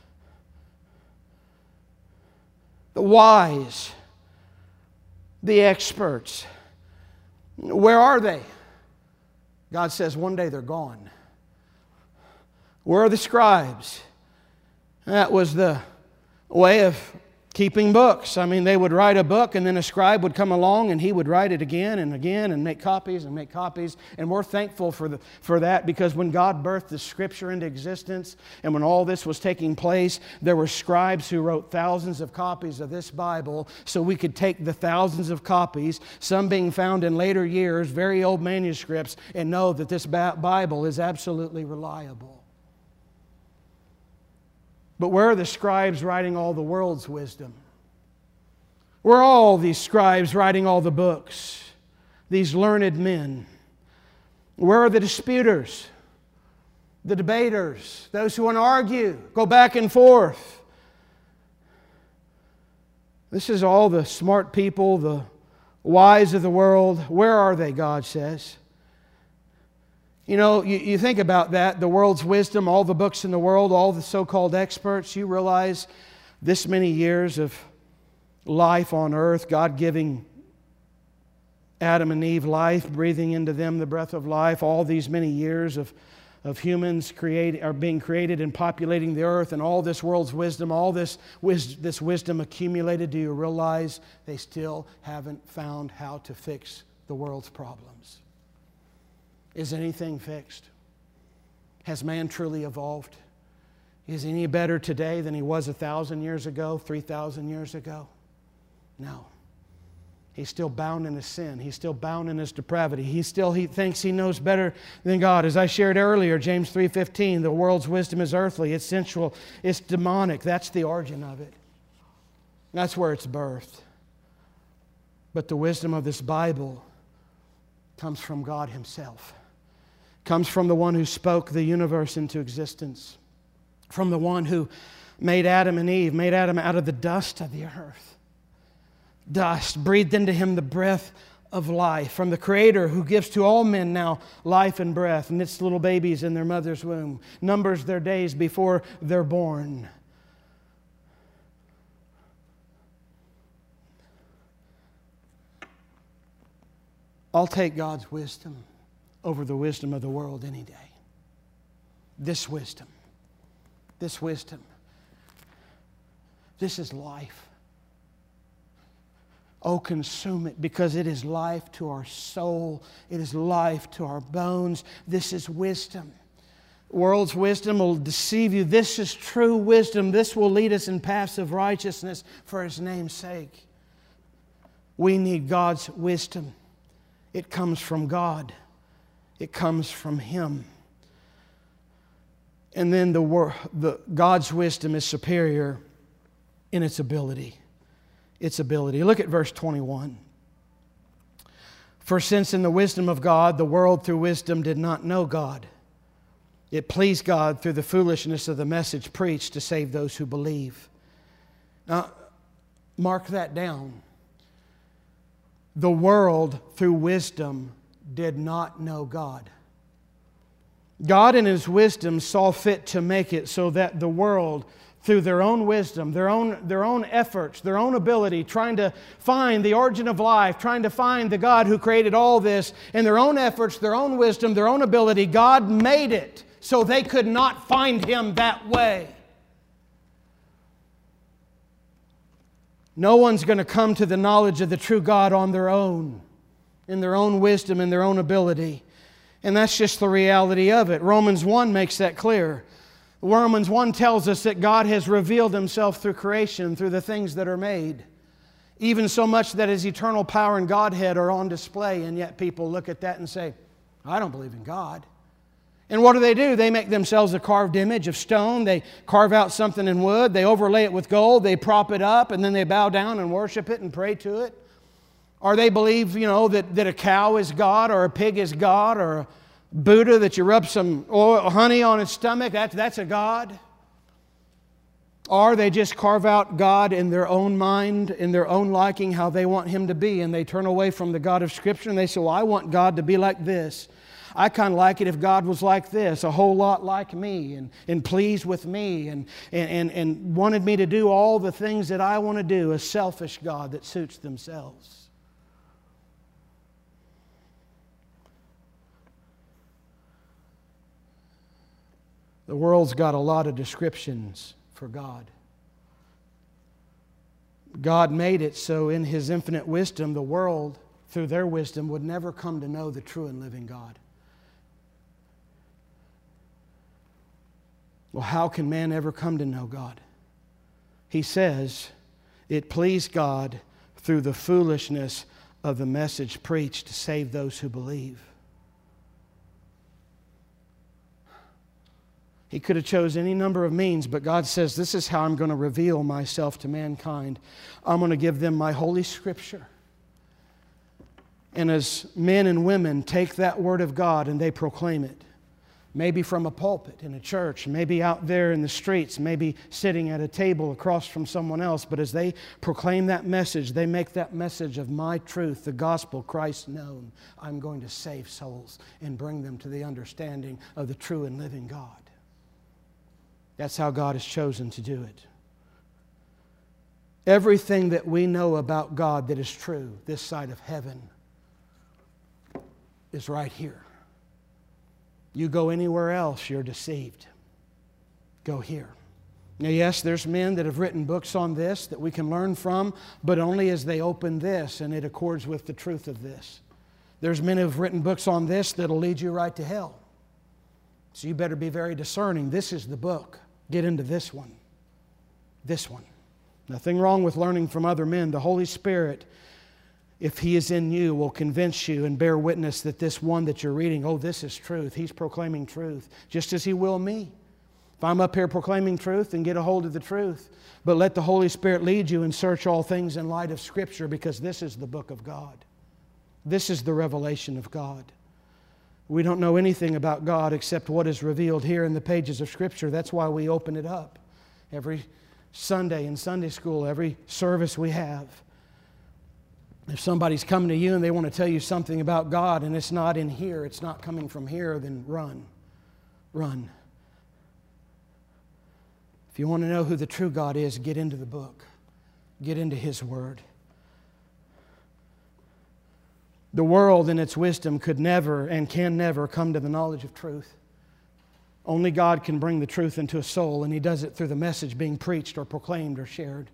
The wise, the experts, where are they? God says one day they're gone. Where are the scribes? That was the way of keeping books. I mean, they would write a book and then a scribe would come along and he would write it again and again and make copies and make copies. And we're thankful for, the, for that, because when God birthed the Scripture into existence and when all this was taking place, there were scribes who wrote thousands of copies of this Bible so we could take the thousands of copies, some being found in later years, very old manuscripts, and know that this Bible is absolutely reliable. But where are the scribes writing all the world's wisdom? Where are all these scribes writing all the books? These learned men? Where are the disputers? The debaters? Those who want to argue, go back and forth? This is all the smart people, the wise of the world. Where are they, God says? You know, you, you think about that, the world's wisdom, all the books in the world, all the so-called experts, you realize this many years of life on earth, God giving Adam and Eve life, breathing into them the breath of life, all these many years of, of humans create, are being created and populating the earth, and all this world's wisdom, all this, wis- this wisdom accumulated, do you realize they still haven't found how to fix the world's problems? Is anything fixed? Has man truly evolved? Is he any better today than he was a thousand years ago, three thousand years ago? No. He's still bound in his sin. He's still bound in his depravity. He still he thinks he knows better than God. As I shared earlier, James three fifteen, the world's wisdom is earthly, it's sensual, it's demonic. That's the origin of it. That's where it's birthed. But the wisdom of this Bible comes from God Himself. Comes from the one who spoke the universe into existence. From the one who made Adam and Eve, made Adam out of the dust of the earth. dust, breathed into him the breath of life from the Creator who gives to all men now life and breath, knits little babies in their mother's womb, numbers their days before they're born. I'll take God's wisdom over the wisdom of the world any day. This wisdom, this wisdom, this is life. Oh, consume it, because it is life to our soul. It is life to our bones. This is wisdom. The world's wisdom will deceive you. This is true wisdom. This will lead us in paths of righteousness for His name's sake. We need God's wisdom. It comes from God. It comes from Him. And then the, wor- the God's wisdom is superior in its ability. Its ability. Look at verse twenty-one. For since in the wisdom of God, the world through wisdom did not know God, it pleased God through the foolishness of the message preached to save those who believe. Now, mark that down. The world through wisdom did not know God. God in His wisdom saw fit to make it so that the world, through their own wisdom, their own, their own efforts, their own ability, trying to find the origin of life, trying to find the God who created all this, in their own efforts, their own wisdom, their own ability, God made it so they could not find Him that way. No one's going to come to the knowledge of the true God on their own, in their own wisdom and their own ability. And that's just the reality of it. Romans one makes that clear. Romans one tells us that God has revealed Himself through creation, through the things that are made. Even so much that His eternal power and Godhead are on display, and yet people look at that and say, I don't believe in God. And what do they do? They make themselves a carved image of stone. They carve out something in wood. They overlay it with gold. They prop it up, and then they bow down and worship it and pray to it. Or they believe, you know, that, that a cow is God, or a pig is God, or a Buddha that you rub some oil, honey on its stomach, that, that's a God. Or they just carve out God in their own mind, in their own liking, how they want Him to be, and they turn away from the God of Scripture and they say, well, I want God to be like this. I kind of like it if God was like this, a whole lot like me, and, and pleased with me, and, and, and wanted me to do all the things that I want to do, a selfish God that suits themselves. The world's got a lot of descriptions for God. God made it so in His infinite wisdom, the world, through their wisdom, would never come to know the true and living God. Well, how can man ever come to know God? He says, it pleased God through the foolishness of the message preached to save those who believe. He could have chose any number of means, but God says, this is how I'm going to reveal myself to mankind. I'm going to give them my Holy Scripture. And as men and women take that Word of God and they proclaim it, maybe from a pulpit in a church, maybe out there in the streets, maybe sitting at a table across from someone else, but as they proclaim that message, they make that message of my truth, the gospel, Christ known. I'm going to save souls and bring them to the understanding of the true and living God. That's how God has chosen to do it. Everything that we know about God that is true this side of heaven is right here. You go anywhere else, you're deceived. Go here. Now, yes, there's men that have written books on this that we can learn from, but only as they open this and it accords with the truth of this. There's men who have written books on this that'll lead you right to hell. So you better be very discerning. This is the book. Get into this one. This one. Nothing wrong with learning from other men. The Holy Spirit, if He is in you, will convince you and bear witness that this one that you're reading, oh, this is truth. He's proclaiming truth, just as He will me. If I'm up here proclaiming truth, then get a hold of the truth. But let the Holy Spirit lead you and search all things in light of Scripture, because this is the book of God. This is the revelation of God. We don't know anything about God except what is revealed here in the pages of Scripture. That's why we open it up every Sunday in Sunday school, every service we have. If somebody's coming to you and they want to tell you something about God and it's not in here, it's not coming from here, then run. Run. If you want to know who the true God is, get into the book. Get into His Word. The world in its wisdom could never and can never come to the knowledge of truth. Only God can bring the truth into a soul, and He does it through the message being preached or proclaimed or shared.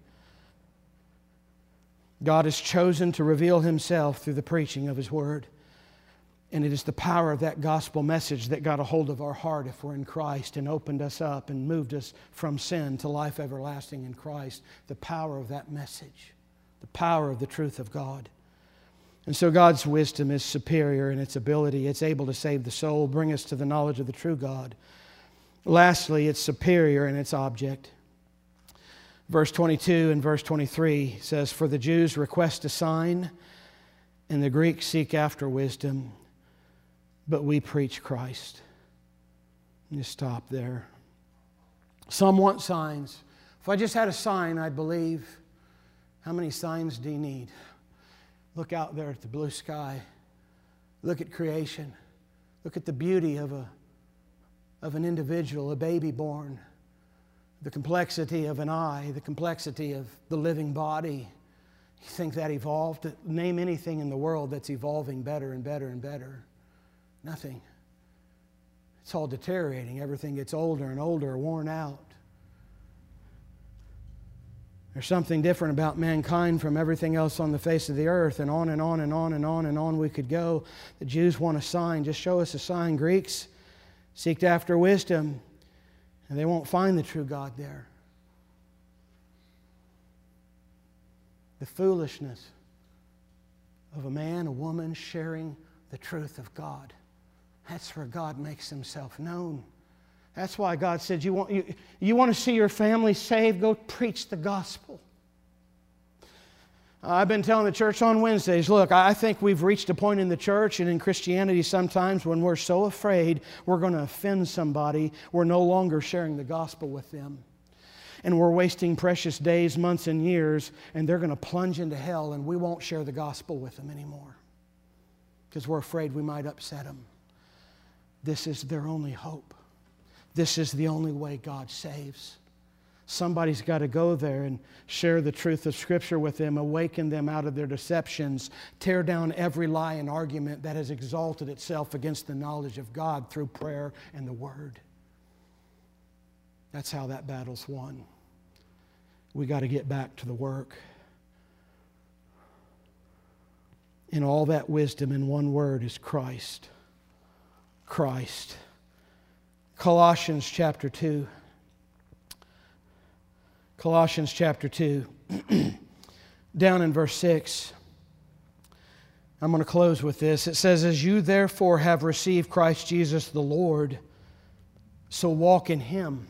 God has chosen to reveal Himself through the preaching of His Word. And it is the power of that gospel message that got a hold of our heart if we're in Christ and opened us up and moved us from sin to life everlasting in Christ. The power of that message. The power of the truth of God. And so God's wisdom is superior in its ability. It's able to save the soul, bring us to the knowledge of the true God. Lastly, it's superior in its object. Verse twenty-two and verse twenty-three says, "For the Jews request a sign, and the Greeks seek after wisdom, but we preach Christ." You stop there. Some want signs. If I just had a sign, I'd believe. How many signs do you need? Look out there at the blue sky. Look at creation. Look at the beauty of a, of an individual, a baby born. The complexity of an eye, the complexity of the living body. You think that evolved? Name anything in the world that's evolving better and better and better. Nothing. It's all deteriorating. Everything gets older and older, worn out. There's something different about mankind from everything else on the face of the earth, and on and on and on and on and on we could go. The Jews want a sign. Just show us a sign. Greeks seek after wisdom. And they won't find the true God there. The foolishness of a man, a woman sharing the truth of God. That's where God makes Himself known. That's why God said, you want, you, you want to see your family saved? Go preach the gospel. I've been telling the church on Wednesdays, look, I think we've reached a point in the church and in Christianity sometimes when we're so afraid we're going to offend somebody, we're no longer sharing the gospel with them. And we're wasting precious days, months, and years, and they're going to plunge into hell, and we won't share the gospel with them anymore because we're afraid we might upset them. This is their only hope. This is the only way God saves. Somebody's got to go there and share the truth of Scripture with them, awaken them out of their deceptions, tear down every lie and argument that has exalted itself against the knowledge of God through prayer and the Word. That's how that battle's won. We got to get back to the work. And all that wisdom in one word is Christ. Christ. Colossians chapter two. Colossians chapter two, down in verse six. I'm going to close with this. It says, "As you therefore have received Christ Jesus the Lord, so walk in Him."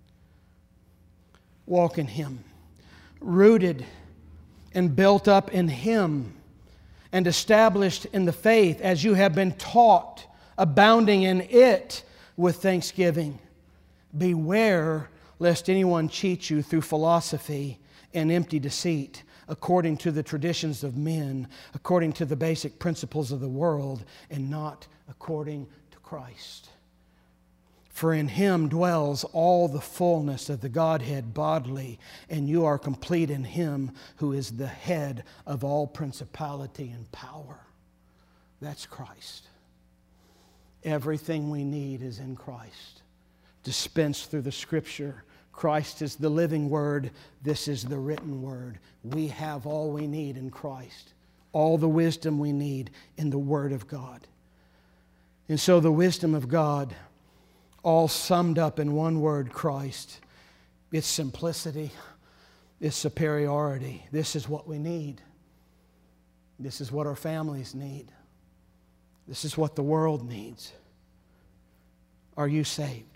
Walk in Him. Rooted and built up in Him, and established in the faith as you have been taught, abounding in it with thanksgiving. Beware lest anyone cheat you through philosophy and empty deceit, according to the traditions of men, according to the basic principles of the world, and not according to Christ. For in Him dwells all the fullness of the Godhead bodily, and you are complete in Him who is the head of all principality and power. That's Christ. Everything we need is in Christ. Dispensed through the Scripture. Christ is the living Word. This is the written Word. We have all we need in Christ. All the wisdom we need in the Word of God. And so the wisdom of God, all summed up in one word, Christ. It's simplicity. It's superiority. This is what we need. This is what our families need. This is what the world needs. Are you saved?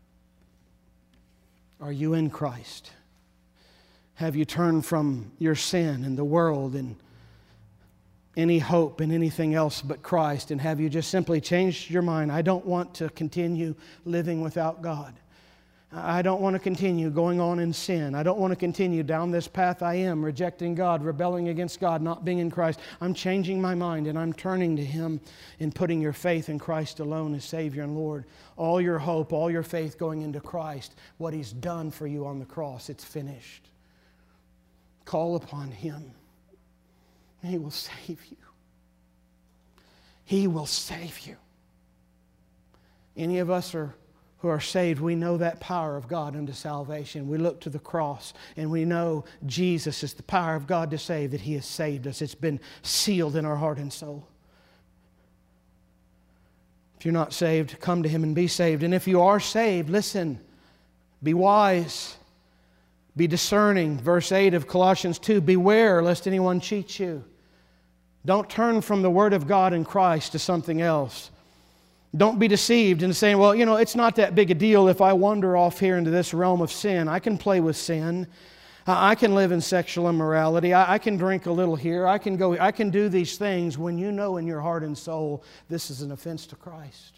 Are you in Christ? Have you turned from your sin and the world and any hope in anything else but Christ? And have you just simply changed your mind? I don't want to continue living without God. I don't want to continue going on in sin. I don't want to continue down this path I am, rejecting God, rebelling against God, not being in Christ. I'm changing my mind and I'm turning to Him and putting your faith in Christ alone as Savior and Lord. All your hope, all your faith going into Christ, what He's done for you on the cross, it's finished. Call upon Him. He will save you. He will save you. Any of us are who are saved, we know that power of God unto salvation. We look to the cross and we know Jesus is the power of God to save, that He has saved us. It's been sealed in our heart and soul. If you're not saved, come to Him and be saved. And if you are saved, listen, be wise, be discerning. Verse eight of Colossians two, beware lest anyone cheat you. Don't turn from the Word of God in Christ to something else. Don't be deceived into saying, well, you know, it's not that big a deal if I wander off here into this realm of sin. I can play with sin. I can live in sexual immorality. I can drink a little here. I can go. I can do these things when you know in your heart and soul this is an offense to Christ.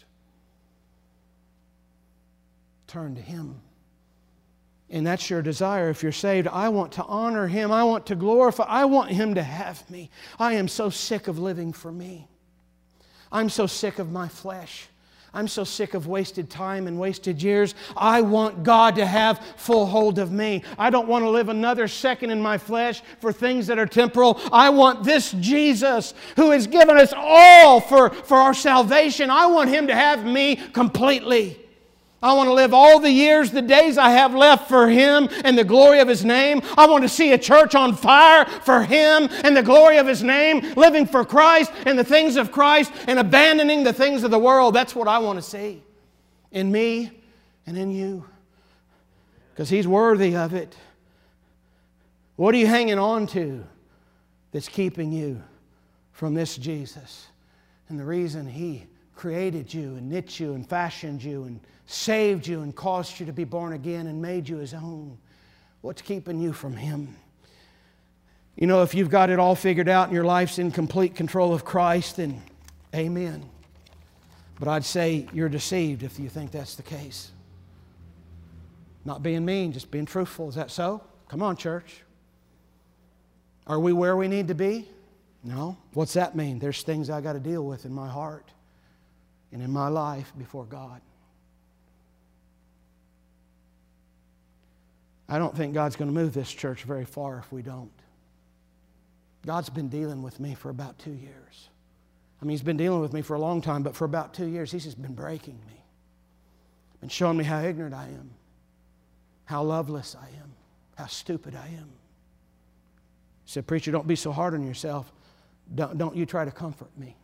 Turn to Him. And that's your desire if you're saved. I want to honor Him. I want to glorify. I want Him to have me. I am so sick of living for me. I'm so sick of my flesh. I'm so sick of wasted time and wasted years. I want God to have full hold of me. I don't want to live another second in my flesh for things that are temporal. I want this Jesus who has given us all for, for our salvation. I want Him to have me completely. I want to live all the years, the days I have left for Him and the glory of His name. I want to see a church on fire for Him and the glory of His name, living for Christ and the things of Christ and abandoning the things of the world. That's what I want to see in me and in you, because He's worthy of it. What are you hanging on to that's keeping you from this Jesus? And the reason He created you and knit you and fashioned you and saved you and caused you to be born again and made you His own. What's keeping you from Him? You know, if you've got it all figured out and your life's in complete control of Christ, then amen. But I'd say you're deceived if you think that's the case. Not being mean, just being truthful. Is that so? Come on, church. Are we where we need to be? No. What's that mean? There's things I got to deal with in my heart and in my life before God. I don't think God's going to move this church very far if we don't. God's been dealing with me for about two years. I mean, He's been dealing with me for a long time, but for about two years, He's just been breaking me. Been showing me how ignorant I am, how loveless I am, how stupid I am. He said, preacher, don't be so hard on yourself. Don't, don't you try to comfort me.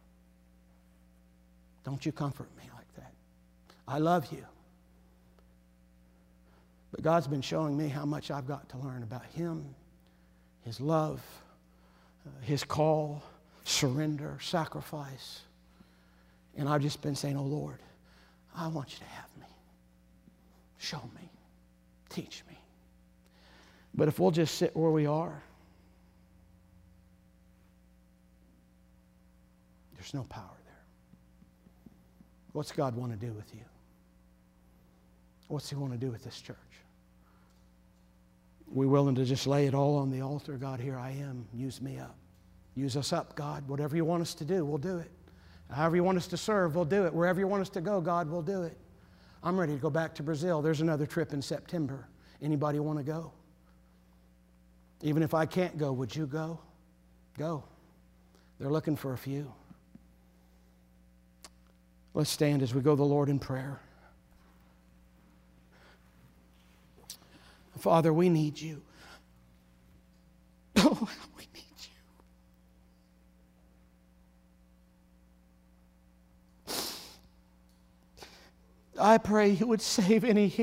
Don't you comfort me like that. I love you. But God's been showing me how much I've got to learn about Him, His love, uh, His call, surrender, sacrifice. And I've just been saying, oh Lord, I want you to have me. Show me. Teach me. But if we'll just sit where we are, there's no power there. What's God want to do with you? What's He want to do with this church? We willing to just lay it all on the altar? God, here I am. Use me up. Use us up, God. Whatever You want us to do, we'll do it. However You want us to serve, we'll do it. Wherever You want us to go, God, we'll do it. I'm ready to go back to Brazil. There's another trip in September. Anybody want to go? Even if I can't go, would you go? Go. They're looking for a few. Let's stand as we go to the Lord in prayer. Father, we need You. Oh, we need You. I pray You would save any here.